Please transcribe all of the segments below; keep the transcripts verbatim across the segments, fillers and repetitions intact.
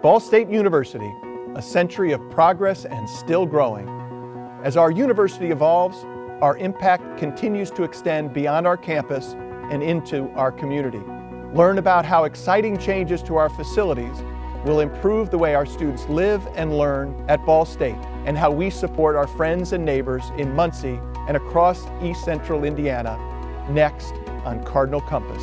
Ball State University, a century of progress and still growing. As our university evolves, our impact continues to extend beyond our campus and into our community. Learn about how exciting changes to our facilities will improve the way our students live and learn at Ball State, and how we support our friends and neighbors in Muncie and across East Central Indiana, next on Cardinal Compass.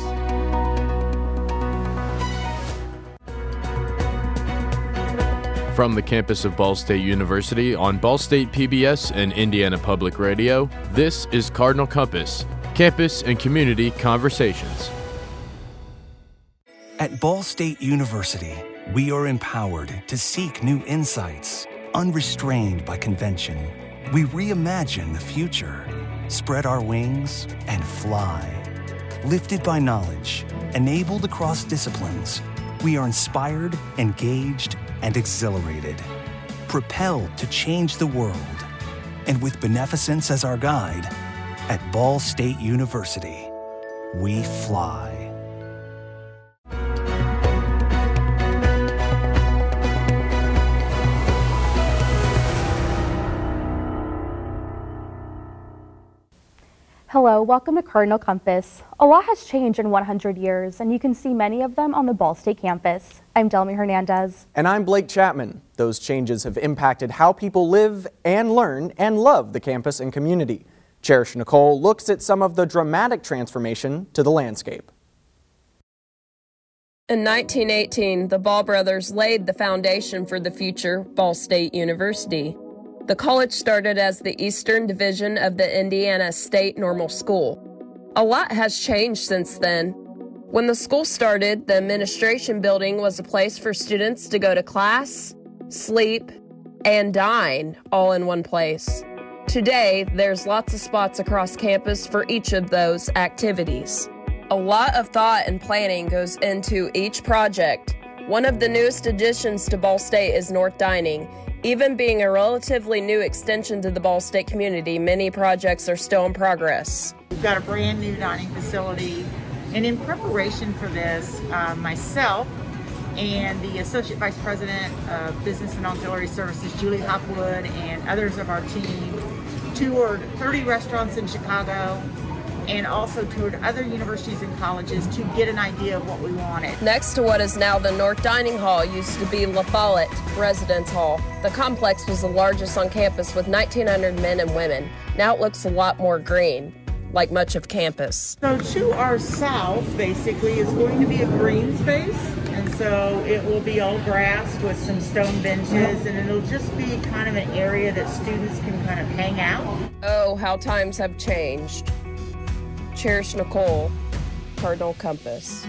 From the campus of Ball State University on Ball State P B S and Indiana Public Radio, this is Cardinal Compass, Campus and Community Conversations. At Ball State University, we are empowered to seek new insights, unrestrained by convention. We reimagine the future, spread our wings, and fly. Lifted by knowledge, enabled across disciplines, we are inspired, engaged, and exhilarated, propelled to change the world. And with beneficence as our guide, at Ball State University, we fly. Hello, welcome to Cardinal Compass. A lot has changed in one hundred years, and you can see many of them on the Ball State campus. I'm Delmy Hernandez. And I'm Blake Chapman. Those changes have impacted how people live and learn and love the campus and community. Cherish Nicole looks at some of the dramatic transformation to the landscape. In nineteen eighteen, the Ball brothers laid the foundation for the future Ball State University. The college started as the Eastern Division of the Indiana State Normal School. A lot has changed since then. When the school started, the administration building was a place for students to go to class, sleep, and dine all in one place. Today, there's lots of spots across campus for each of those activities. A lot of thought and planning goes into each project. One of the newest additions to Ball State is North Dining. Even being a relatively new extension to the Ball State community, many projects are still in progress. We've got a brand new dining facility, and in preparation for this, uh, myself and the Associate Vice President of Business and Auxiliary Services, Julie Hopwood, and others of our team toured thirty restaurants in Chicago and also toured other universities and colleges to get an idea of what we wanted. Next to what is now the North Dining Hall used to be La Follette Residence Hall. The complex was the largest on campus with nineteen hundred men and women. Now it looks a lot more green, like much of campus. So to our south, basically, is going to be a green space. And so it will be all grassed with some stone benches, and it'll just be kind of an area that students can kind of hang out. Oh, how times have changed. Cherish Nicole, Cardinal Compass.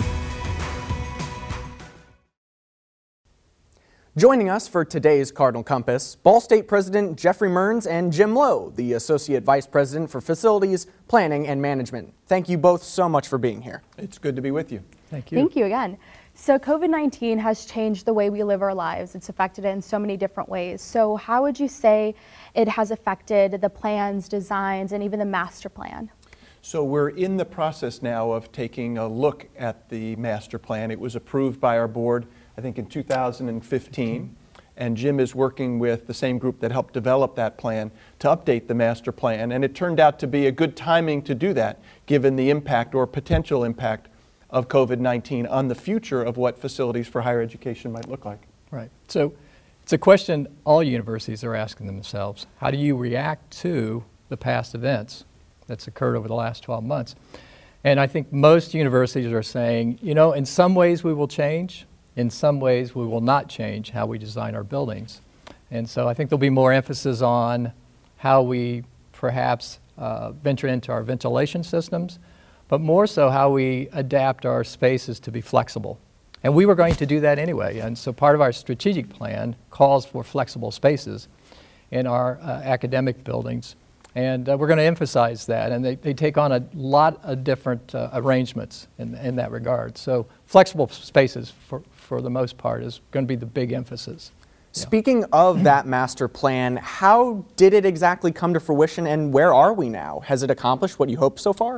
Joining us for today's Cardinal Compass, Ball State President Jeffrey Mearns and Jim Lowe, the Associate Vice President for Facilities, Planning, and Management. Thank you both so much for being here. It's good to be with you. Thank you. Thank you again. So COVID nineteen has changed the way we live our lives. It's affected it in so many different ways. So how would you say it has affected the plans, designs, and even the master plan? So we're in the process now of taking a look at the master plan. It was approved by our board, I think, in two thousand fifteen, and Jim is working with the same group that helped develop that plan to update the master plan, and it turned out to be a good timing to do that, given the impact or potential impact of COVID nineteen on the future of what facilities for higher education might look like. Right. So it's a question all universities are asking themselves. How do you react to the past events that's occurred over the last twelve months? And I think most universities are saying, you know, in some ways we will change, in some ways we will not change how we design our buildings. And so I think there'll be more emphasis on how we perhaps uh, venture into our ventilation systems, but more so how we adapt our spaces to be flexible. And we were going to do that anyway. And so part of our strategic plan calls for flexible spaces in our uh, academic buildings. And uh, we're going to emphasize that, and they, they take on a lot of different uh, arrangements in, in that regard. So flexible spaces, for, for the most part, is going to be the big emphasis. Speaking yeah. of that master plan, how did it exactly come to fruition, and where are we now? Has it accomplished what you hoped so far?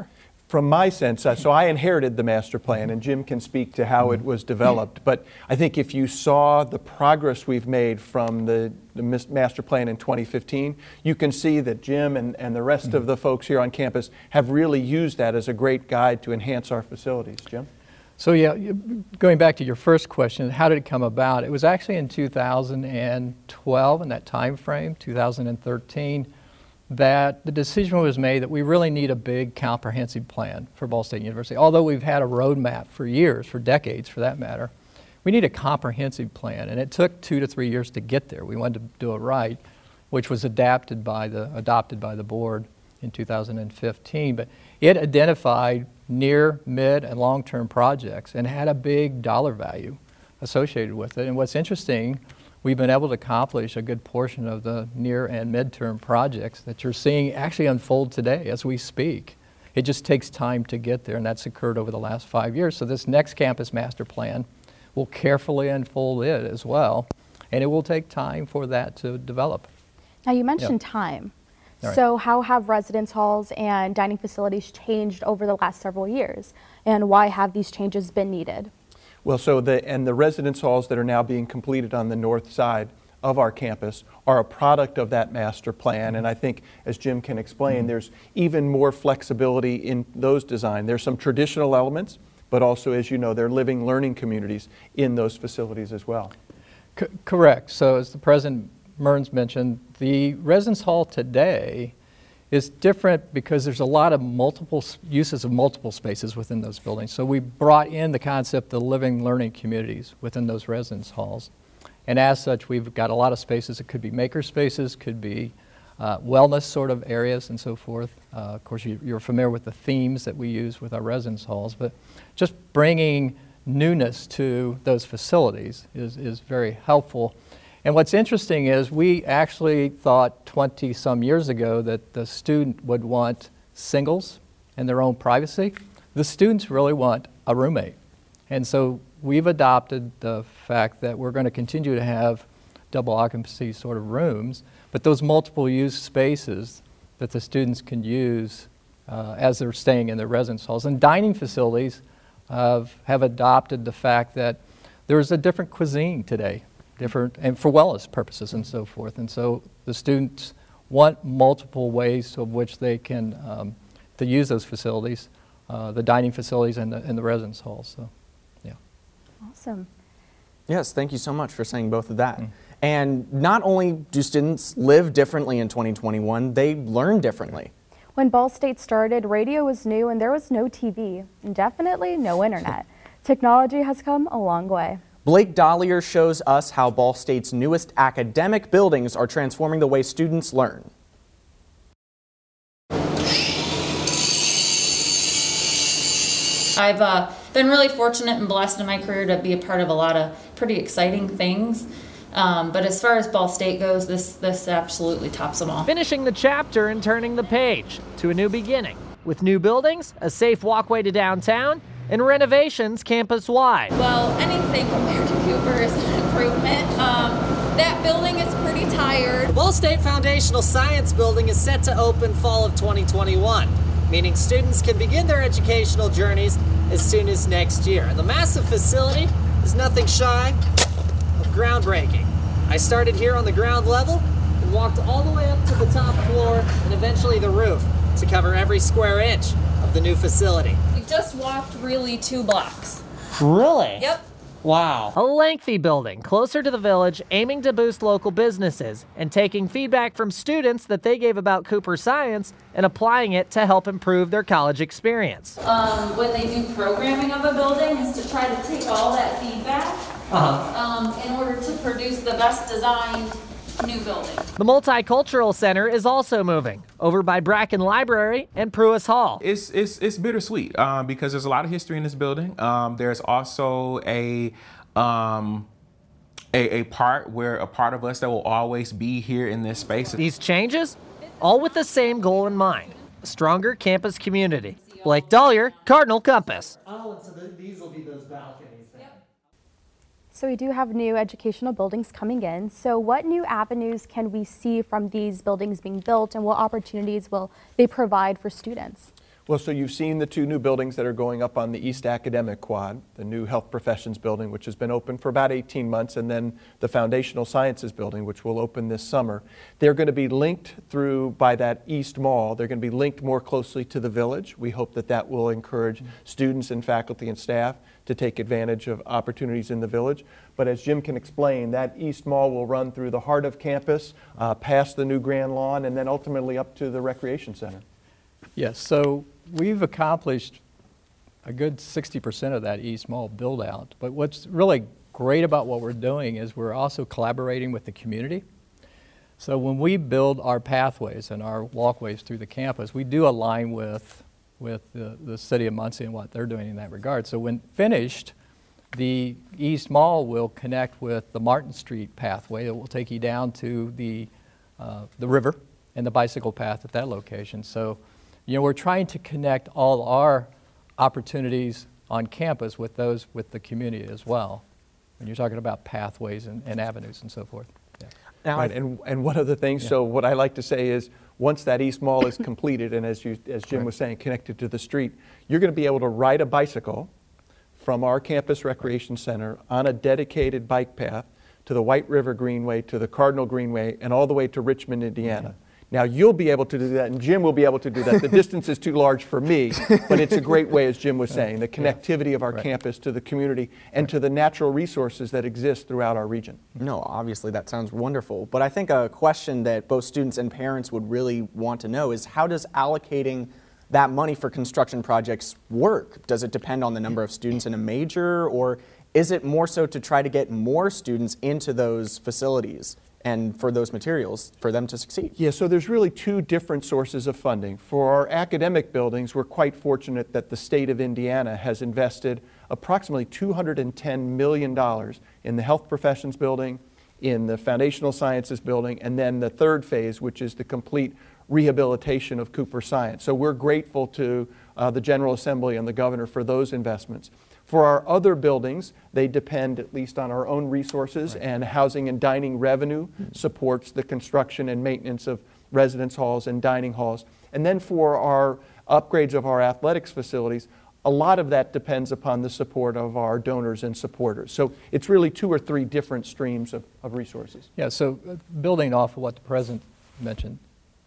From my sense, uh, so I inherited the master plan, and Jim can speak to how it was developed, but I think if you saw the progress we've made from the, the master plan in twenty fifteen, you can see that Jim and, and the rest mm-hmm. of the folks here on campus have really used that as a great guide to enhance our facilities. Jim? So yeah, going back to your first question, how did it come about? It was actually in two thousand twelve, in that time frame, two thousand thirteen, that the decision was made that we really need a big comprehensive plan for Ball State University. Although we've had a roadmap for years, for decades for that matter, we need a comprehensive plan, and it took two to three years to get there. We wanted to do it right, which was adapted by the, adopted by the board in two thousand fifteen, but it identified near, mid, and long-term projects and had a big dollar value associated with it. And what's interesting, we've been able to accomplish a good portion of the near and midterm projects that you're seeing actually unfold today as we speak. It just takes time to get there, and that's occurred over the last five years. So this next campus master plan will carefully unfold it as well, and it will take time for that to develop. Now you mentioned Yep. time. Right. So how have residence halls and dining facilities changed over the last several years, and why have these changes been needed? Well, so the, and the residence halls that are now being completed on the north side of our campus are a product of that master plan. And I think, as Jim can explain, mm-hmm. there's even more flexibility in those design. There's some traditional elements, but also, as you know, there are living learning communities in those facilities as well. C- correct. So as the President Mearns mentioned, the residence hall today is different because there's a lot of multiple uses of multiple spaces within those buildings. So we brought in the concept of living learning communities within those residence halls. And as such, we've got a lot of spaces. It could be maker spaces, could be uh, wellness sort of areas and so forth. Uh, of course, you, you're familiar with the themes that we use with our residence halls, but just bringing newness to those facilities is, is very helpful. And what's interesting is we actually thought twenty some years ago that the student would want singles and their own privacy. The students really want a roommate. And so we've adopted the fact that we're going to continue to have double occupancy sort of rooms, but those multiple use spaces that the students can use uh, as they're staying in their residence halls. And dining facilities uh, have adopted the fact that there's a different cuisine today. Different, and for wellness purposes and so forth. And so the students want multiple ways of which they can um, to use those facilities, uh, the dining facilities and the, and the residence halls. So, yeah. Awesome. Yes, thank you so much for saying both of that. Mm. And not only do students live differently in twenty twenty-one, they learn differently. When Ball State started, radio was new and there was no T V, and definitely no internet. Technology has come a long way. Blake Dollier shows us how Ball State's newest academic buildings are transforming the way students learn. I've uh, been really fortunate and blessed in my career to be a part of a lot of pretty exciting things. Um, but as far as Ball State goes, this, this absolutely tops them all. Finishing the chapter and turning the page to a new beginning. With new buildings, a safe walkway to downtown, and renovations campus-wide. Well, anything compared to Cooper is an improvement. Um, that building is pretty tired. The Ball State Foundational Science Building is set to open fall of twenty twenty-one, meaning students can begin their educational journeys as soon as next year. And the massive facility is nothing shy of groundbreaking. I started here on the ground level and walked all the way up to the top floor and eventually the roof to cover every square inch of the new facility. Just walked really two blocks. Really? Yep. Wow. A lengthy building closer to the village, aiming to boost local businesses and taking feedback from students that they gave about Cooper Science and applying it to help improve their college experience. Um, when they do programming of a building is to try to take all that feedback Uh-huh. um, in order to produce the best designed new building. The Multicultural Center is also moving over by Bracken Library and Pruis Hall. It's, it's, it's bittersweet um, because there's a lot of history in this building. Um, there's also a, um, a, a part where a part of us that will always be here in this space. These changes, all with the same goal in mind, a stronger campus community. Blake Dollier, Cardinal Compass. Oh, and so the, these will be those balconies then. Yep. So we do have new educational buildings coming in. So what new avenues can we see from these buildings being built, and what opportunities will they provide for students? Well, so you've seen the two new buildings that are going up on the East Academic Quad, the new Health Professions building, which has been open for about eighteen months, and then the Foundational Sciences building, which will open this summer. They're going to be linked through by that East Mall. They're going to be linked more closely to the Village. We hope that that will encourage mm-hmm. students and faculty and staff to take advantage of opportunities in the Village. But as Jim can explain, that East Mall will run through the heart of campus, uh, past the new Grand Lawn, and then ultimately up to the Recreation Center. Yes, so we've accomplished a good sixty percent of that East Mall build out. But what's really great about what we're doing is we're also collaborating with the community. So when we build our pathways and our walkways through the campus, we do align with, with the, the city of Muncie and what they're doing in that regard. So when finished, the East Mall will connect with the Martin Street pathway. It will take you down to the, uh, the river and the bicycle path at that location. So, you know, we're trying to connect all our opportunities on campus with those with the community as well. When you're talking about pathways and, and avenues and so forth. Yeah. Now, right, and, and one of the things, yeah. so what I like to say is, once that East Mall is completed, and as you as Jim right. was saying, connected to the street, you're going to be able to ride a bicycle from our campus recreation center on a dedicated bike path to the White River Greenway, to the Cardinal Greenway, and all the way to Richmond, Indiana. Mm-hmm. Now, you'll be able to do that, and Jim will be able to do that. The distance is too large for me, but it's a great way, as Jim was saying, the connectivity of our right. campus to the community and right. to the natural resources that exist throughout our region. No, obviously that sounds wonderful, but I think a question that both students and parents would really want to know is, how does allocating that money for construction projects work? Does it depend on the number of students in a major, or is it more so to try to get more students into those facilities and for those materials for them to succeed? Yeah, so there's really two different sources of funding. For our academic buildings, we're quite fortunate that the state of Indiana has invested approximately two hundred ten million dollars in the Health Professions building, in the Foundational Sciences building, and then the third phase, which is the complete rehabilitation of Cooper Science. So we're grateful to uh, the General Assembly and the governor for those investments. For our other buildings, they depend at least on our own resources, right. and housing and dining revenue mm-hmm. supports the construction and maintenance of residence halls and dining halls. And then for our upgrades of our athletics facilities, a lot of that depends upon the support of our donors and supporters. So it's really two or three different streams of, of resources. Yeah, so uh, building off of what the President mentioned,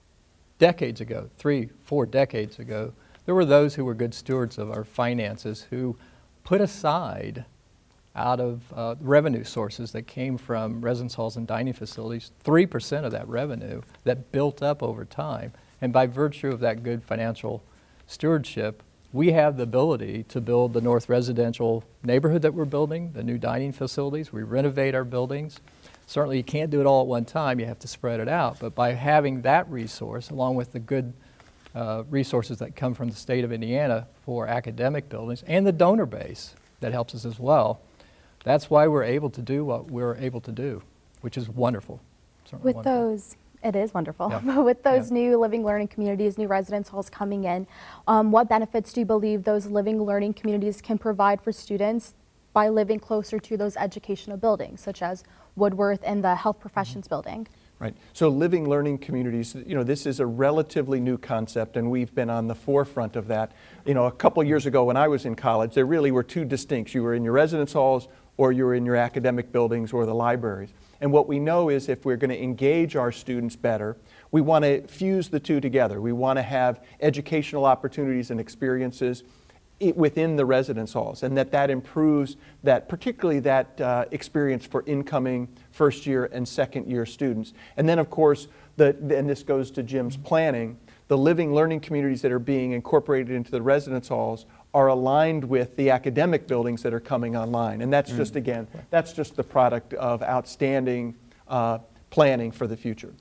decades ago, three, four decades ago, there were those who were good stewards of our finances who put aside out of uh, revenue sources that came from residence halls and dining facilities, three percent of that revenue that built up over time. And by virtue of that good financial stewardship, we have the ability to build the North Residential neighborhood that we're building, the new dining facilities. We renovate our buildings. Certainly you can't do it all at one time, you have to spread it out. But by having that resource, along with the good uh, resources that come from the state of Indiana for academic buildings and the donor base that helps us as well, that's why we're able to do what we're able to do, which is wonderful. Certainly with wonderful. those, it is wonderful. Yeah. But with those yeah. new living learning communities, new residence halls coming in, um, what benefits do you believe those living learning communities can provide for students by living closer to those educational buildings, such as Woodworth and the Health Professions mm-hmm. building? Right. So living learning communities, you know, this is a relatively new concept, and we've been on the forefront of that. You know, a couple years ago when I was in college, there really were two distincts. You were in your residence halls or you were in your academic buildings or the libraries. And what we know is if we're going to engage our students better, we want to fuse the two together. We want to have educational opportunities and experiences within the residence halls, and that that improves that, particularly that uh, experience for incoming first year and second year students. And then of course, the, and this goes to Jim's planning, the living learning communities that are being incorporated into the residence halls are aligned with the academic buildings that are coming online. And that's mm. just, again, that's just the product of outstanding uh, planning for the future.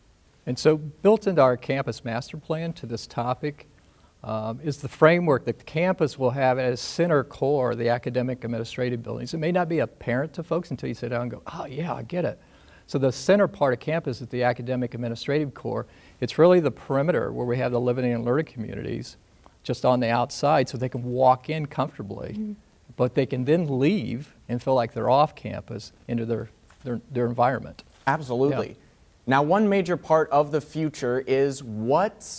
And so built into our campus master plan to this topic Um, is the framework that the campus will have as center core the academic administrative buildings. It may not be apparent to folks until you sit down and go, oh yeah, I get it. So the center part of campus is the academic administrative core. It's really the perimeter where we have the living and learning communities just on the outside so they can walk in comfortably, mm-hmm. but they can then leave and feel like they're off campus into their, their, their environment. Absolutely. Yeah. Now, one major part of the future is what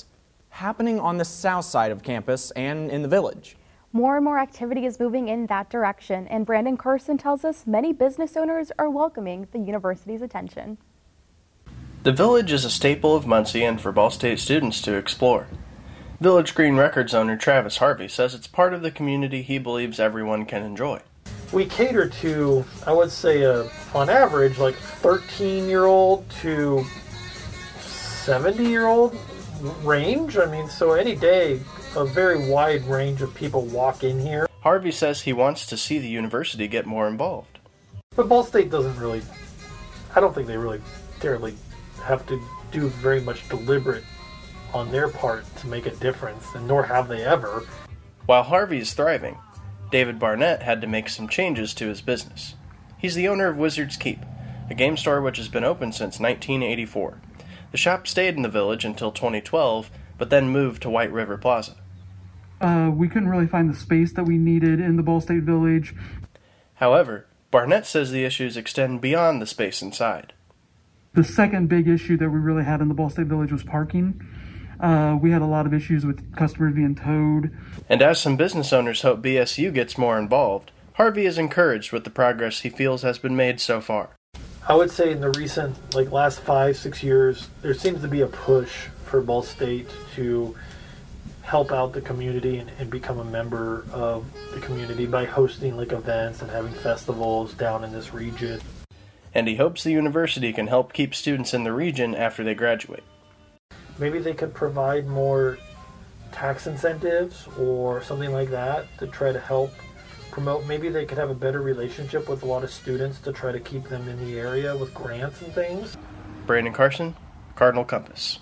happening on the south side of campus and in the village. More and more activity is moving in that direction, and Brandon Carson tells us many business owners are welcoming the university's attention. The Village is a staple of Muncie and for Ball State students to explore. Village Green Records owner Travis Harvey says it's part of the community he believes everyone can enjoy. We cater to, I would say, uh, on average, like thirteen-year-old to seventy-year-old range. I mean, so any day, a very wide range of people walk in here. Harvey says he wants to see the university get more involved. But Ball State doesn't really, I don't think they really terribly have to do very much deliberate on their part to make a difference, and nor have they ever. While Harvey is thriving, David Barnett had to make some changes to his business. He's the owner of Wizard's Keep, a game store which has been open since nineteen eighty-four. The shop stayed in the Village until twenty twelve, but then moved to White River Plaza. Uh, we couldn't really find the space that we needed in the Ball State Village. However, Barnett says the issues extend beyond the space inside. The second big issue that we really had in the Ball State Village was parking. Uh, we had a lot of issues with customers being towed. And as some business owners hope B S U gets more involved, Harvey is encouraged with the progress he feels has been made so far. I would say in the recent, like last five, six years, there seems to be a push for Ball State to help out the community and, and become a member of the community by hosting like events and having festivals down in this region. And he hopes the university can help keep students in the region after they graduate. Maybe they could provide more tax incentives or something like that to try to help promote. Maybe they could have a better relationship with a lot of students to try to keep them in the area with grants and things. Brandon Carson, Cardinal Compass.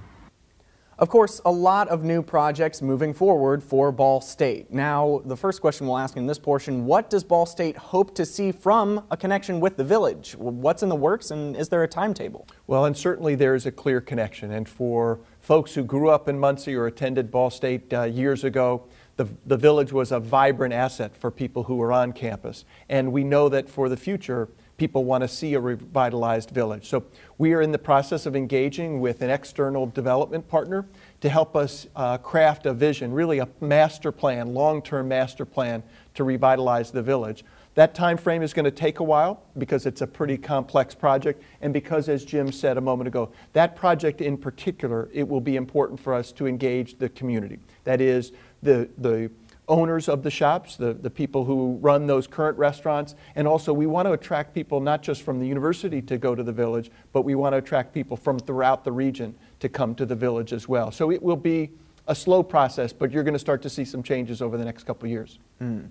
Of course, a lot of new projects moving forward for Ball State. Now, the first question we'll ask in this portion, what does Ball State hope to see from a connection with the Village? What's in the works, and is there a timetable? Well, and certainly there is a clear connection. And for folks who grew up in Muncie or attended Ball State uh, years ago, the, the Village was a vibrant asset for people who were on campus. And we know that for the future, people want to see a revitalized Village. So we are in the process of engaging with an external development partner to help us uh, craft a vision, really a master plan, long-term master plan to revitalize the Village. That time frame is going to take a while because it's a pretty complex project, and because, as Jim said a moment ago, that project in particular, it will be important for us to engage the community. That is, the, the owners of the shops, the, the people who run those current restaurants, and also we want to attract people not just from the university to go to the Village, but we want to attract people from throughout the region to come to the Village as well. So it will be a slow process, but you're going to start to see some changes over the next couple of years. Mm.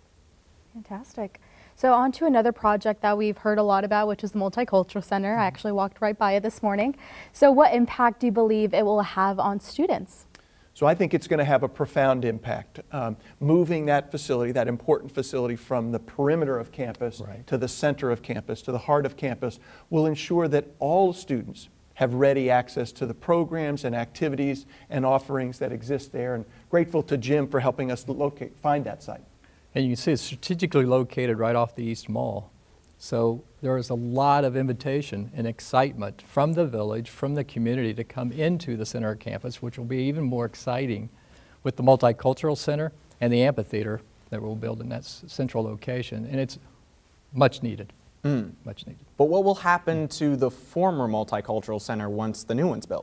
Fantastic. So on to another project that we've heard a lot about, which is the Multicultural Center. I actually walked right by it this morning. So what impact do you believe it will have on students? So I think it's going to have a profound impact. Um, moving that facility, that important facility, from the perimeter of campus right. to the center of campus, to the heart of campus, will ensure that all students have ready access to the programs and activities and offerings that exist there. And grateful to Jim for helping us locate, find that site. And you can see it's strategically located right off the East Mall. So there is a lot of invitation and excitement from the Village, from the community, to come into the center of campus, which will be even more exciting with the Multicultural Center and the amphitheater that we'll build in that central location. And it's much needed, mm. much needed. But what will happen to the former Multicultural Center once the new one's built?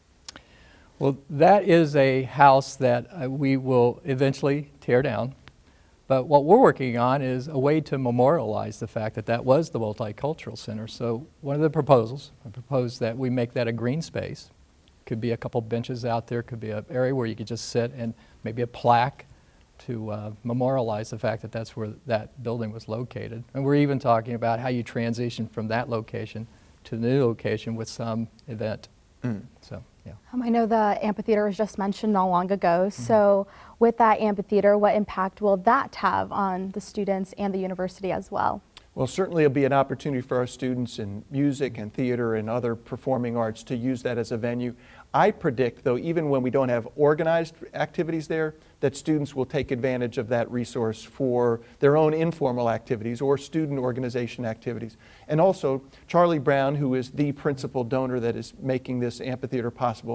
Well, that is a house that uh, we will eventually tear down. But what we're working on is a way to memorialize the fact that that was the Multicultural Center. So one of the proposals, I propose that we make that a green space. Could be a couple benches out there, could be an area where you could just sit, and maybe a plaque to uh, memorialize the fact that that's where that building was located. And we're even talking about how you transition from that location to the new location with some event. Mm. So. Yeah. Um, I know the amphitheater was just mentioned not long ago. Mm-hmm. So with that amphitheater, what impact will that have on the students and the university as well? Well, certainly it'll be an opportunity for our students in music and theater and other performing arts to use that as a venue. I predict, though, even when we don't have organized activities there, that students will take advantage of that resource for their own informal activities or student organization activities. And also, Charlie Brown, who is the principal donor that is making this amphitheater possible,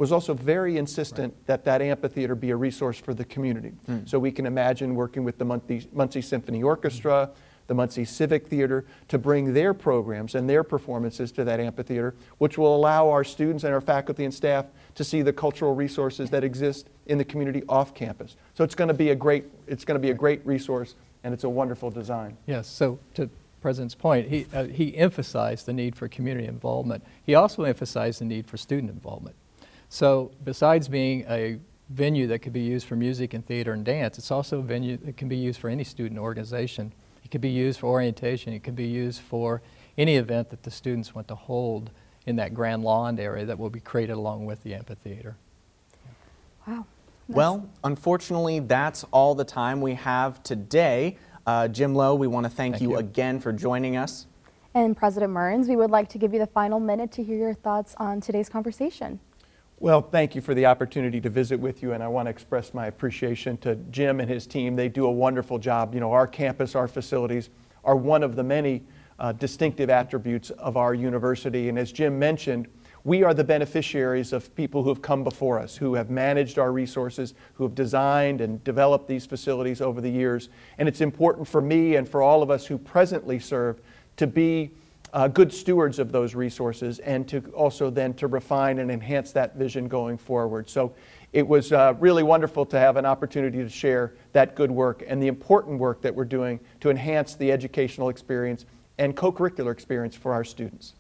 was also very insistent right. that that amphitheater be a resource for the community. Mm. So we can imagine working with the Muncie, Muncie Symphony Orchestra, mm. the Muncie Civic Theater, to bring their programs and their performances to that amphitheater, which will allow our students and our faculty and staff to see the cultural resources that exist in the community off campus. So it's going to be a great, it's going to be a great resource, and it's a wonderful design. Yes, so to President's point, he, uh, he emphasized the need for community involvement. He also emphasized the need for student involvement. So besides being a venue that could be used for music and theater and dance, it's also a venue that can be used for any student organization. It could be used for orientation. It could be used for any event that the students want to hold in that Grand Lawn area that will be created along with the amphitheater. Wow. Well, unfortunately, that's all the time we have today. Uh, Jim Lowe, we want to thank, thank you, you again for joining us. And President Mearns, we would like to give you the final minute to hear your thoughts on today's conversation. Well, thank you for the opportunity to visit with you, and I want to express my appreciation to Jim and his team. They do a wonderful job. You know, our campus, our facilities are one of the many uh, distinctive attributes of our university, and as Jim mentioned, we are the beneficiaries of people who have come before us, who have managed our resources, who have designed and developed these facilities over the years. And it's important for me and for all of us who presently serve to be uh, good stewards of those resources, and to also then to refine and enhance that vision going forward. So it was uh, really wonderful to have an opportunity to share that good work and the important work that we're doing to enhance the educational experience and co-curricular experience for our students.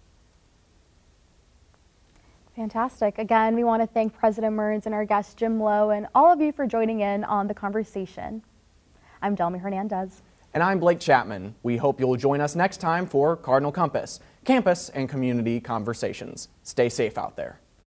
Fantastic. Again, we want to thank President Mearns and our guest Jim Lowe and all of you for joining in on the conversation. I'm Delmy Hernandez. And I'm Blake Chapman. We hope you'll join us next time for Cardinal Compass, Campus and Community Conversations. Stay safe out there.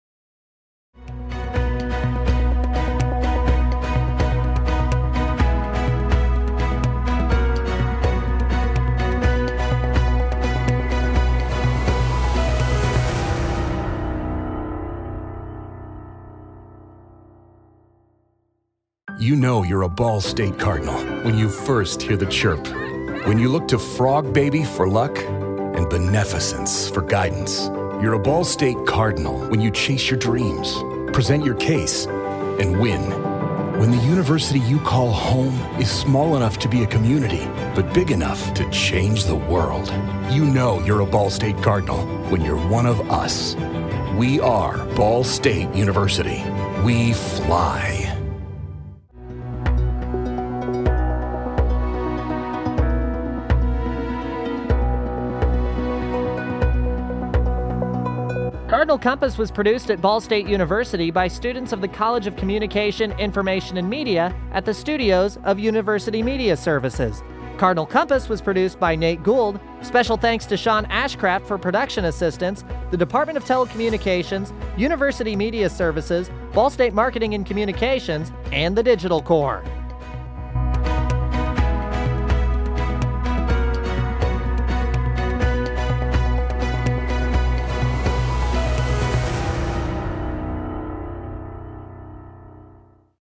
You know you're a Ball State Cardinal when you first hear the chirp. When you look to Frog Baby for luck and Beneficence for guidance. You're a Ball State Cardinal when you chase your dreams, present your case, and win. When the university you call home is small enough to be a community, but big enough to change the world. You know you're a Ball State Cardinal when you're one of us. We are Ball State University. We fly. Cardinal Compass was produced at Ball State University by students of the College of Communication, Information, and Media at the studios of University Media Services. Cardinal Compass was produced by Nate Gould. Special thanks to Sean Ashcraft for production assistance, the Department of Telecommunications, University Media Services, Ball State Marketing and Communications, and the Digital Corps.